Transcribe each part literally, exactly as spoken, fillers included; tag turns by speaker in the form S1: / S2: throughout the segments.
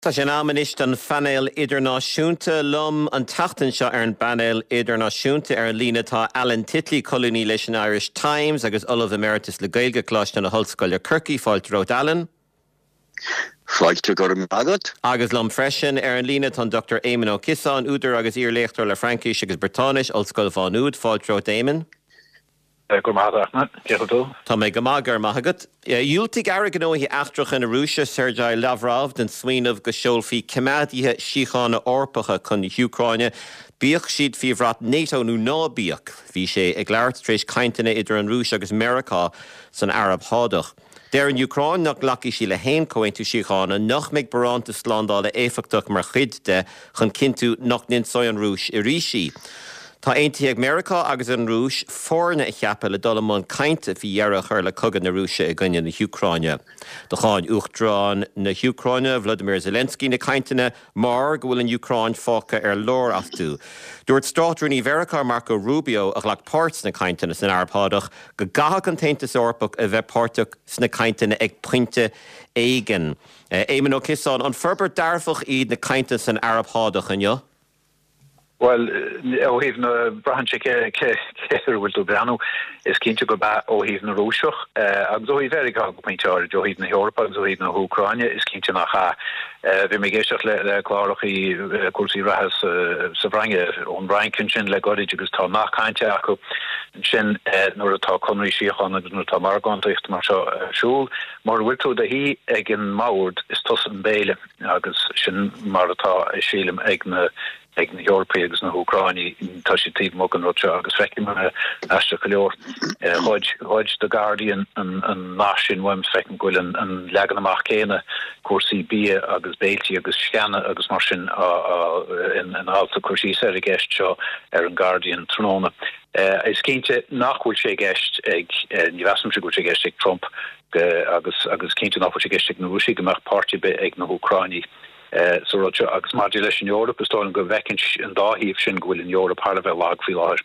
S1: Tá sé námanis an Fánaíl Idirnáisiúnta lom an tatan seo ar an Fánaíl Idirnáisiúnta ar an lína tá Alan Titley colúní leis an Irish Times agus Olaf Emeritus le Gaeilge cloiste an Hullscoil Kirky fáilt Rod Allen.
S2: Fáilte gur magad.
S1: Agus lom freisin ar an lína tá Doctor Éamon Ó Kissán údar agus íorléachtar le Francais agus Británis Hullscoil Bháin Úd fáilt Rod Éamon.
S3: Gur máthachna, ceadú.
S1: Tá mé go mágar maithagad. Dúiltigh airgean ó hí eachtrach in Arúsha Sergei Lavrov den smaoinemh go seolfaí cimádíthe síochána orpacha chun Ucráine. Bíoch siad fí bhrat NATO nó nábíoch. Bhí sé ag leabhart tréis cainteanna idir an Rúis agus America san Arab hádach. Déir an Ucráin nach laci sí le héin cohaintú síochána nach méid baránta sláándála éfachtaach mar chuid de chun cinntiú nach nin sói an Rúis i rísí. Tá aontaí ag America agus an Rúis fórna i cheappa le dul amón cainte bhí dhearach ar le cogadh na Rúise i gcoinne na Ucráine. Do cháin uachtarán na Ucráine Vladimir Zelensky na cainteanna mar go bhfuil an Ucráin fáca ar lór aftú. Dúirt stáitúní Vericar Marco Rubio a ghlach páirt na cainteanna san Arabhádach go gath an taontas orpach a bheith páirteach sna cainteanna ag puinte éigen. Éamon Ó Kissán an ferber darfach iad na cainte san Arabhádach an
S3: Well, ó híh na brahanse ceir bhfuil tú breanú is cinnte go ba ó híh na Rúiseach agus ó hí very ga go pointeir do híh na Eorpa agus ó híh na Ucráine is cinnte nach cha bhí mé géisteach le chláirach í cuasaí rathas sa bhrange ón Brian sin le goid agus tá nach cainte acu sin nuair atá conraí síocháin agus nuair tá margántaíocht mar seo siúil mar bhfuil tú de hí ag an mád is tos an béile agus sin mar atá sílim ag na ag na Eorpa agus na Ucráine tá sé tíb mo an rute agus feici mar eiste go leor chuid The Guardian an náisisin weim feici goil an legan amach céine cuasaí bia agus béiltí agus sceanna agus mar sin in alta cuasí sé a gceist seo ar an Guardian tróna. Is cinnte nachhfuil sé gceist ag ní bheasam sé go sé gceist ag Trump agus agus cinnte nachhfuil sé gceist ag na Rúsí go meach páirtí be ag na Ucráine. Uh, so rocha agus mar leis in Europa stáin go bhecinn an dáhíomh sin gohfuil in Europa par a bheith lag fí láir.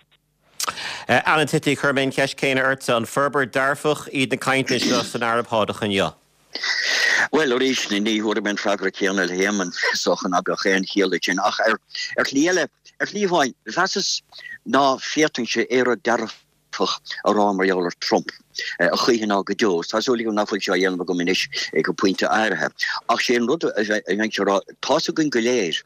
S1: Alan Titley chuirméin ceis céine airt an ferber darfach iad na cainte seo san Arabhádach an jo.
S2: Well, oríis na ní thuair ben freagra céanna le héaman sochan aga chéan chéala sin ach ar ar líile ar líomháin bheas ná fiatain sé éire darfach a rámar Trump. a chuichen á go dos tá sóla go nafuil seo dhéanamh go minis ag go puinte áirithe ach sé an rud a bheith tá gon go léir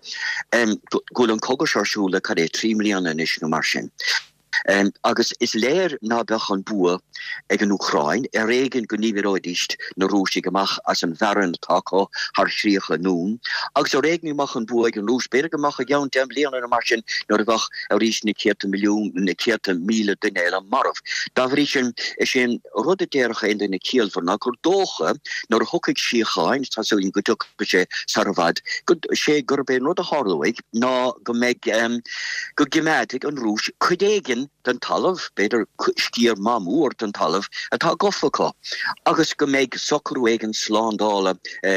S2: gúil an cogur searsúla cad é trí milliúna inis go mar sin. Um, agus is léir ná bech an bua ag an Ucráin ar réigen go níhróidist na Rúsí goach as an bheran táá haar sríocha nún. Agus ar réigen mach an bua ag an Rús beir goach a gceann dem léana mar sin nar a bach a rís na céta milliún na céta míle duine an marh. Da bhrí sin is sin rud a déirecha in na céalfar na gur dócha nar thucaigh síocháin tá so in go tuch be sé sarvad go sé gur bé rud a hálaigh ná go méid um, go gimédig an Rús chudéigen den talamh beidir stíar mamúr den talamh atá gofacha agus go méid socrúigen sláándála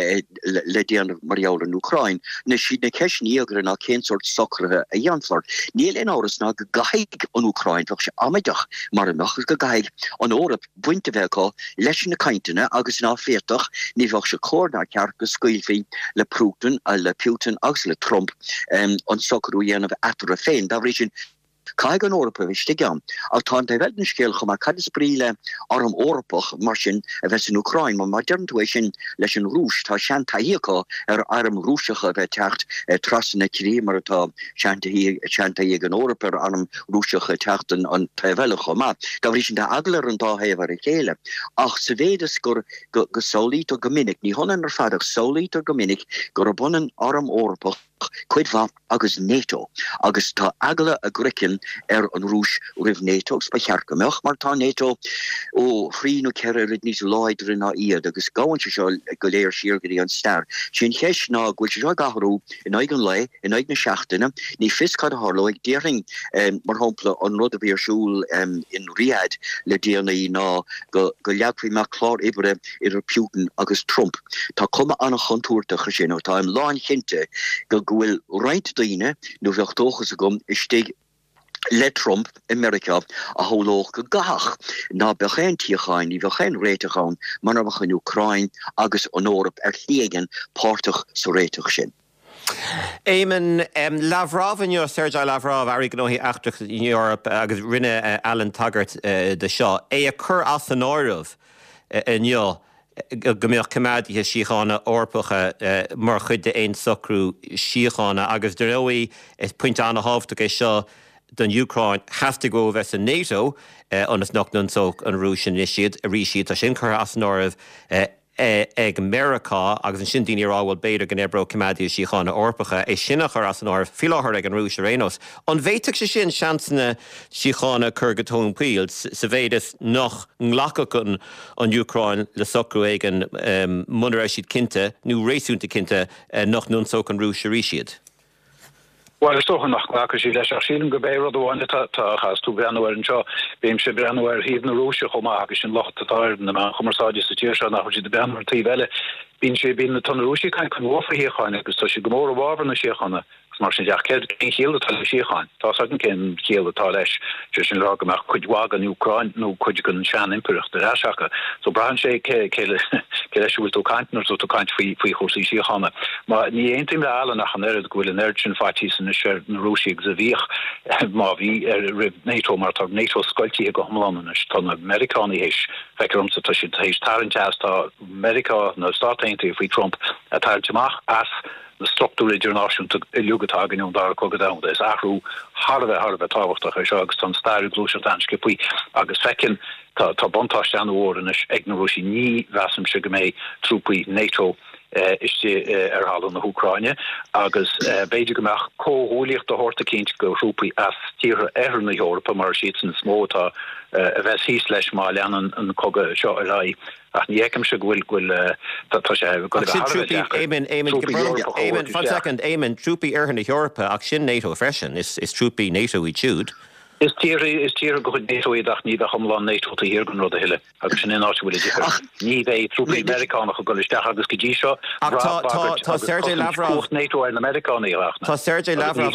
S2: le déanamh marall an Ucráin na siad na ceisníagra na cénsort socrathe a dhéanfart. Níl in áras ná go gaig an Ucráin fach sé amaideach mar an nachgus go gaig an órap buinte bheitá leis na cainteanna agus ná féach ní bhah se córna ceart go scuilfaí le Putin a le Putin agus le Trump um, an socrú dhéanamh atar a féin. Da bhrí sin Caig an Europa viste gan. Al tá de welden skeel go maar cad sprile arm Europach mar sin a wes in Ukraine, maar modern sin leis an Rús tá seantaíá ar arm Rúsecha bheit techt trassen kré mar tá seantaí an Europa arm Rúsecha techten an trevelle go ma. Da ri sin de agler an da hewer a chéle. Ach se vedes gur go solít o gominnig, ní honnen er fadig solít o gominnig gur a bonnen arm Europach cuidha agus NATO agus tá agla a grikin ar an Rús rih NATO ba chearcameach mar tá NATO ó chrín ó ceir níos leidir na iad agus gáin se seo go léir siirgaí an star. Sin cheis ná ghfuil se seo gaharú in aigen lei in aig na seachtainna ní fiscad harlo ag déring um, mar hopla an rud a bhíarsúl um, in Riad le déanaí ná go go leaprí me chlár ibre ar Putin agus Trump. Tá cuma anna chontúirta chu sin ó tá im láin chinte go bhfuil reit daine nó bheocht dóchas a gom is stig le Trump Amerika a holoch go gach na begin tíchain í begin réiteán man in Ukraine agus an Europa er liegen pártach so réitech sin.
S1: Éimen um, Lavrov in your Sergei Lavrov Arignóí Achtrach in Europe agus rinne uh, Alan Taggart uh, de seo é a chur as an áirih in jo gombeoch cemadaithe síochána orpacha uh, mar chud de éon socrú síochána agus de roí is puinte anna hábhta é seo don Ukraine has to go ves in NATO uh, on its knocked so an Russian initiate a reshit a sin as north uh, ag America agus an sin daoine ráhfuil beidir gan ebro cemadaí síochána orpacha é sinnach ar as an áir fiáthir ag an Rúis Rénos. An bhéiteach sé sin seansanna síochána chur go tón píl sa bhéidir nach nglachachan an Ukraine le socrú ag an um, munar siad cinnte nó réisiúnta cinnte uh, nach nun so an Rúis Ríisiad.
S3: Well stoch nach klaker sí leis sílim go béir doáine has tú breanir an seo béim se breanir híh na rúise chomá agus sin locht atáir na man chomaráide sa tíir se nach si de breanir tí veile bín sé bín na tan rúisi kain chun wofa hécháin agus tá si gomór bháver na séchanna mar sin deach céad cén chéal atá le sécháin tá an cén chéal atá leis se sin lá goach chuidhá an Ucrain nó chuid gon sean impuricht de ráseacha so brahan sé cé leis bhfuil tú caiintnar so tú caiint faoi faoi chósaí séchanna má ní aontaim le eile nach an airad gohfuil an airad sin fatí san na sé na rúisiigh sa bhíoch má bhí rib NATO mar tá NATO scoiltí go thomlána tá na Americaní héis feicrumsa tá si héis tarintteas tá America na státaintaí faoi Trump a tarintteach as na structúra idirnáisiúnta luúgatá gin dar cogad is ahrú harve harve táhachtach is agus tan stair glúisiirtanske pui agus fecin tá tá bontáiste an óris ag na Rúsí ní bheasam se go mé trúpaí NATO Uh, is sé uh, ar hall na Ukraine agus uh, beidir goach cóhólíocht a horta cinint go rúpaí as tíre ar na Europa mar siad san smótá uh, a bheits hís leis má leanan an coga seo a rai ach ní éicem se gohfuil gohfuil tá sé go
S1: Éimen Éimen fan second Éimen trúpaí ar na Europa ach sin NATO freisin is is trúpaí NATO í túd.
S3: Is tíri is tíri go NATO ach ní a chumlá NATO a hir gon rud a hiile agus sin áhfuil ní bheith trúpaí Americánach go goisteach agus go ddí seo
S1: tá Sergei Lavrov
S3: NATO an Americaní
S1: Tá Sergei Lavrov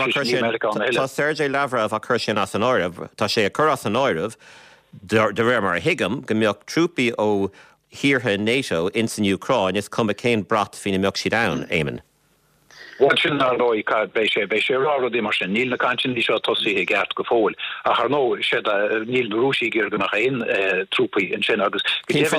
S1: Tá Sergei Lavrov a chur sin as an áirih tá sé a chur as an áirih de réir mar a hiigem go mbeoh trúpaí ó hirthe NATO in san Ucrain is cum a cén brat fina mbeoh si da Éimen.
S3: Watchin na roi ka bei sé bei sé rá di mar sin níl na kantin dí seo tosí gert go fóil a har nó sé níl rúsí gir go nach ein trúpaí in sin agus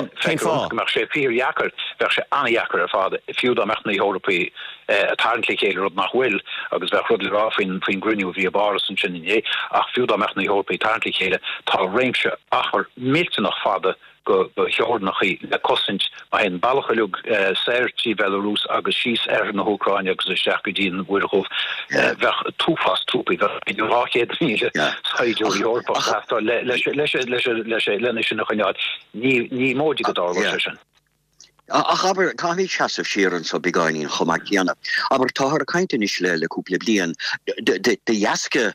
S3: mar sé fír jacker ver sé an jacker a fád fiú a mecht na Europaí a tarintlichéile rud nach bhfuil agus bheit rud rá fin fin gruniú vi baras an sin é ach fiú a mecht na Europaí tarintlichéile tá réimse achar mélte nach fada go go heornachaí le cosint a hen ballachalug séirtí Belarus agus síos ar na Ucraine agus isteach go dtíanaan bhuiirchomh bheith túfas trúpaí bheith ráchéad níle saidiú Eorpa leis leis leis lenne sin nach chuineáid ní módi go dá sin.
S2: Ach aber cáhí seaamh siaran so begáinín chomach chéanana. Aber táthar a caiintean is le le cúpla blian de jaasca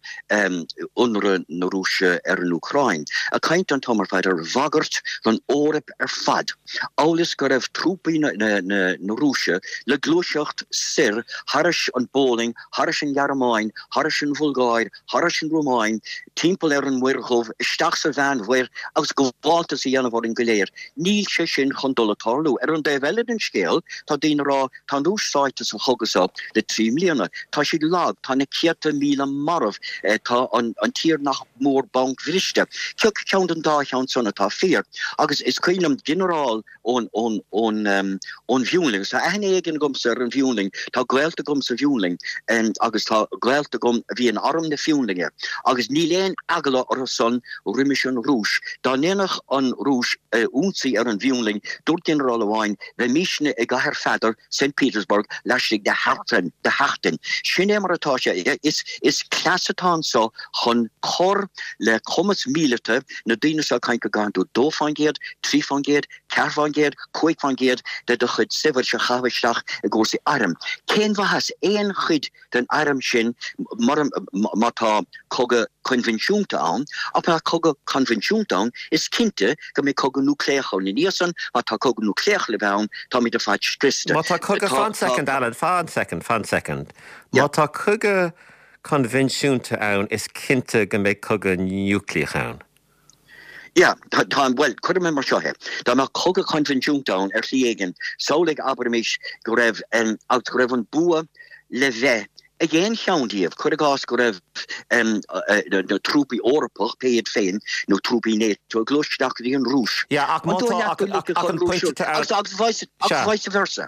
S2: unra na Rúise ar an Ucrain. A caiint an tomar fáid ar bhagart gan órap ar fad. Álas go raibh trúpaí na Rúise le glúiseacht sir, haris an bóling, haris an Jarmáin, haris an Vulgáir, haris an Romáin, timppel ar an muirchomh, isteach sa bhean bhuir agus go bháiltas í dhéanamh an goléir. Níl sé sin chun dul atáú ar an de bheile den scéal tá dín rá tá núsáitas a chugus op le trí mbliana. Tá si lag tá na ciata míle marmh tá an tír nach mór bank bhriiste. Ceol ceann an dá cheann sanna tá fír. Agus is cuilam generál ón ón ón ón bhiúling. Sa aithne éigen gomsa ar an bhiúling, tá ghailta gom sa bhiúling agus tá ghailta gom a bhí an arm na fiúlinge. Agus ní léon agala ar a son riimiis an Rúis. Tá néanach an Rúis únsaí ar an bhiúling dúr generál amháin le míisne ag gahar fadar Saint Petersburg leisig de hartan de hartan. Sin é mar atá sé is is clasatá so chun chor le commas mílete na daine sa caiin go ganú dófangéad, trífangéad, cearfangéad, cuaigfangéad de do chud sibhar se chahabhaisteach a gcósaí arm. Cén bhahas éon chud den arm sin mar mátá coga convenisiúnta an, a pa coga convenisiúnta an is cinnte go mé coga núcléachán ní níosan má tá coga núcléach le bheann tá mí de fáid striste.
S1: Má tá coga fan second Alan fan second fan second. Má tá coga convenisiúnta ann is cinnte go méid cogadh núicléach ann.
S2: Ja, tá well chu me mar seohe. Tá mar coga convenisiúnta ar sí éigen sólaigh abramis go raibh an out go raibh an bua le bheith. Again, County of Kurgas Kurev um the troopy Orpach paid fein, no troopy net to Glush Doctor and Rouge.
S1: Yeah, I can point it out.
S2: Vice versa.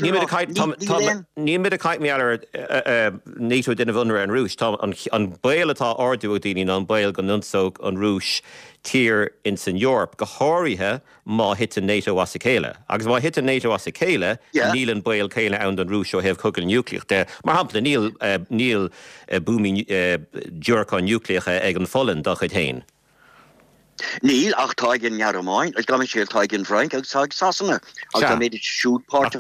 S1: Ní mid a caiit meallar NATO din bhunra an Rouge, Tom an bailetá ordu díní an bail go nunsog an Rouge tier in San Europe go háirithe má hit an NATO as a céile. Agus má hit an NATO as a céile, níl an bail céile ann an Rouge ó heh cogad núicléach de. Mar hampla níl níl búmi dúrachán núicléacha ag an follen do chud hain.
S2: Neil ach taigen Yaramain, ag gamin siel taigen Frank ag sag Sassana. Ag made it shoot part of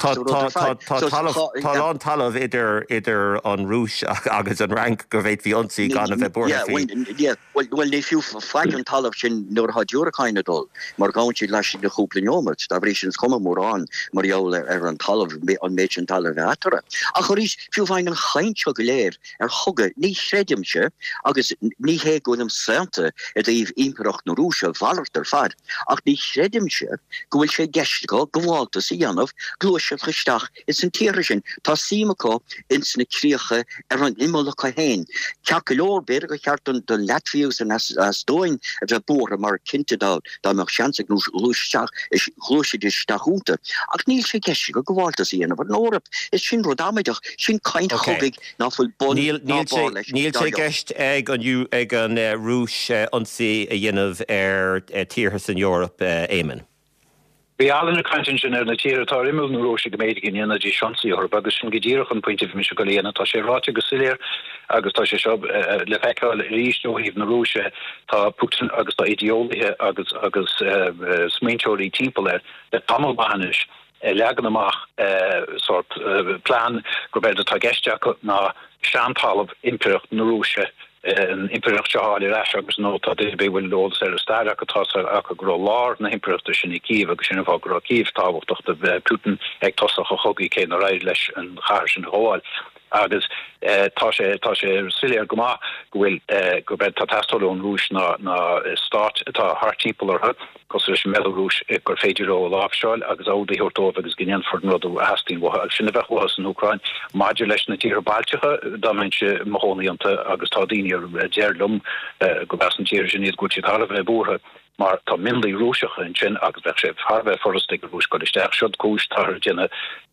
S1: the Tal talamh idir idir an Rouge agus an rank go bhéit bhí ansaí gan a bheith borthaí.
S2: Yeah, well, well, if you flag an talamh sin nuair ha dúrachán adul, mar gáin siad leis de chúpla nómat, da bhrí sin cuma mór an, mar eol ar an talamh an méid an talamh atara. Ach chuirís fiú bhain an chaintse go léir ar chugad ní chreidimse agus ní hé go am santa a dtíobh imperach na Rússia valter fad. Ach ní chredimse gohfuil sé geiste go gohálta sa dhéanamh glúise chustach is an tíiri sin tá símacha ins na críocha ar an imolacha héin. Ceacailór beidir go cheartan don Latvius an asdóin a bheith bóra mar cinnte dá mar seansa glúisteach is glúise de stachúnta. Ach níl sé geiste go gohálta sa dhéanamh an órap is sin rodáideach sin caint chogig ná fuil bon
S1: Níl sé geist ag an ag an Rouge ansaí a dhéanamh ar tíorthas in Europe éimen.
S3: Bhí allan na contingent ar na tíortá imil na Rouge go méid gin dhéanana dí seansaí Eorpa agus sin go ddíireach an pointi mis go léana tá sé ráte go siléir agus tá sé seo le feiceáil ríisnú híomh na Rouge tá Putin agus tá ideolaithe agus agus smainteoirí timpeall le tamil bahanis legan amach sort plan go beidir tá geisteach na seantalamh impireacht na Rouge an impireacht seáil leis agus nó tá dé bhfuil lód ar stair a tá a gro lár na impireachta sin i Kyiv agus sin bh gro Kyiv táhachtach de Putin ag tosach a chogaí cé na raid leis an chair sin hóáil. agus tá sé tá sé siléir gomá gohfuil go bed tá testolón Rouge na na start tá hartípal ar cos leis me Rouge gur féidir ó láfseáil agus ádaí hortóh agus ginian for nodú hastín sinna bheith was an Ucrain maidir leis na tír baltecha dá men se mohóíanta agus tá daine ar déirlum go bes an tíir sin iad gúti tal bheith búthe. Maar tá minlí rúiseach in sin agus bheith sé Harbheith forrastig a rúis go isteach siod cúis tar dinne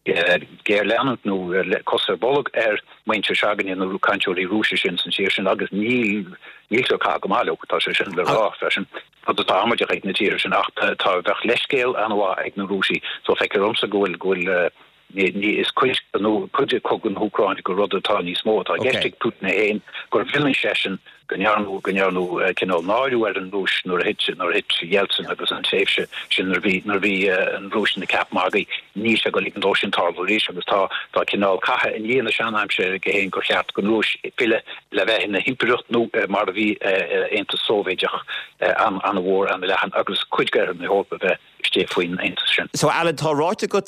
S3: géir leanant nó cosar bolg ar muinte seagan in na rúcanteorí rúise sin san tíir sin agus níl níl cá gomáile tá sé sin le rá fesin. Tá tá amaidir ag na tíir sin ach tá bheith leiscéal anhá ag na rúsí, so feice romsa gohfuil gohfuil ní is cuiis nó chuide cogan Ucrain go rudatá ní smó tá geistig Putin na héin gur bhilin sesin Ganyarnu Ganyarnu kinál náú ar an Rúis nor hit nor hit Yeltsin agus an séfse sin nar bhí nar bhí an Rúis na cap margaí ní se go lín dósin tarlaéis agus tá tá kinál cathe in dhéana seanheimse géhéin go cheart go Rúis pile le bheith na himpireacht nó mar a bhí einta sóvéideach an an a bhór an lechan agus cuidgeir na Eorpa bheith isté faoin einta sin.
S1: So Alan tá ráite go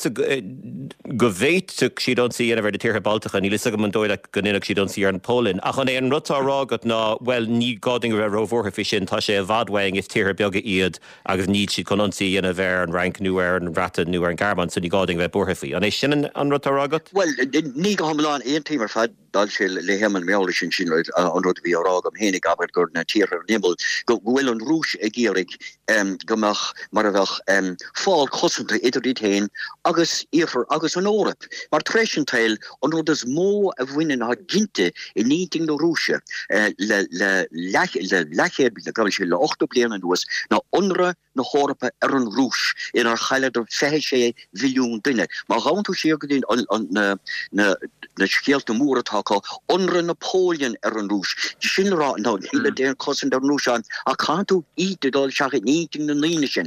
S1: go bhéit siad an sí anamh de tíortha Baltacha ní lisa go man dóide go ninach siad an sí ar an Pólin ach an é an rutá rágad ná well ní gading ra rovortha fi sin tá sé bhadhaing is tíir beaga iad agus níd si cononsaí ana bhéir an rank nu ar an rata nu ar an garban so ní gading bheith borthaí. An é sin an rutá rágad?
S2: Well, ní go hamláán éon tímar fad dal sé le heman meála sin sin an rud bhí árágam hénig aber gur na tíir nimble go bhfuil an Rúis a gérig gomach mar a bheith fáil chosanta idir dit héin agus ífar agus an órap. Mar treisiantail an rud is mó a bhhuiine a ginte i níting na Rúise le le lecher le gael sé le ochto blian was na onre na Eorpa ar an Rúis in ar chaile er fe sé miljoen dinne. Maar gaan toe sé gedien an na na na skeelte moerethakel onre Napoleon ar an Rúis. Die sin ra nou hele de kossen der Rúis aan a kan toe ite dal se niet in de Linechen.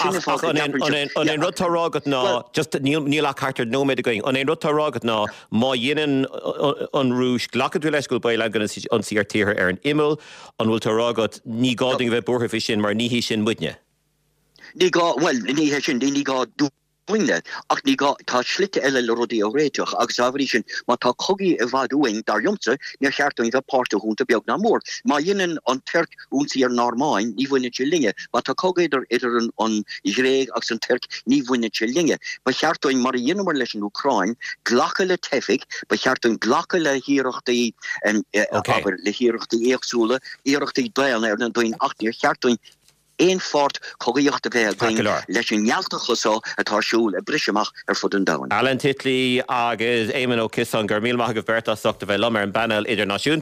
S1: An ein rottarrágat ná just níl a carter no me going an ein rottarrágat ná má dhéanaan an Rúis glacad leis go bail an an sí ar tíir ar an imil an bhfuil tarrágat ní gáding bheith bortha fi sin mar níhí sin muidne.
S2: Ní gá well ní sin ní gá dú Wine ach ní tá slite eile le rodí ó réiteach agus áhrí sin má tá cogi a bhadúing dar jomse ne cheartúin bheith páirte húnta beag na mór. Má dhéanaan an Turk únsaí ar normáin ní bhaine se linge, má tá cogéidir idir an an Israel agus an Turk ní bhaine se linge. Ba cheartúin mar dhéanamar leis an Ucrain glacha le tefik, ba cheartúin glacha le hiíireachtaí aber le hiíireachtaí éagsúla, éireachtaí dail ar na doin achtíir cheartúin een fort cogaíocht a bheith leis an nealtachasá atásúil a briseach ar fud an dain.
S1: Alan Titley agus Éimean Ó Kisan gur míl maith go bhberta soachta bheith lomar an banal idirnáisiúnta